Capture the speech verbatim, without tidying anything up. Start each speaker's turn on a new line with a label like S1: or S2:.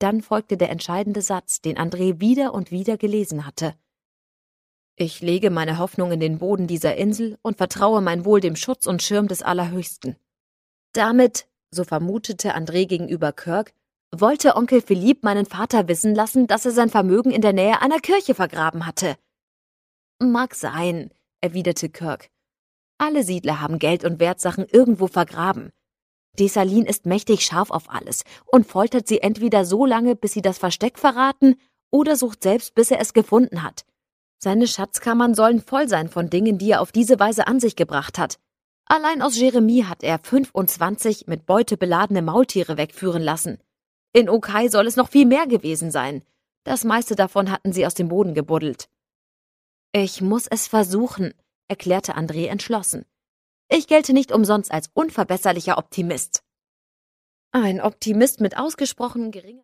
S1: Dann folgte der entscheidende Satz, den André wieder und wieder gelesen hatte. »Ich lege meine Hoffnung in den Boden dieser Insel und vertraue mein Wohl dem Schutz und Schirm des Allerhöchsten.« Damit, so vermutete André gegenüber Kirk, wollte Onkel Philippe meinen Vater wissen lassen, dass er sein Vermögen in der Nähe einer Kirche vergraben hatte. »Mag sein«, erwiderte Kirk. »Alle Siedler haben Geld und Wertsachen irgendwo vergraben. Dessalines ist mächtig scharf auf alles und foltert sie entweder so lange, bis sie das Versteck verraten, oder sucht selbst, bis er es gefunden hat. Seine Schatzkammern sollen voll sein von Dingen, die er auf diese Weise an sich gebracht hat. Allein aus Jeremie hat er fünfundzwanzig mit Beute beladene Maultiere wegführen lassen. In Okai soll es noch viel mehr gewesen sein. Das meiste davon hatten sie aus dem Boden gebuddelt.« »Ich muss es versuchen«, erklärte André entschlossen. »Ich gelte nicht umsonst als unverbesserlicher Optimist.« »Ein Optimist mit ausgesprochen geringer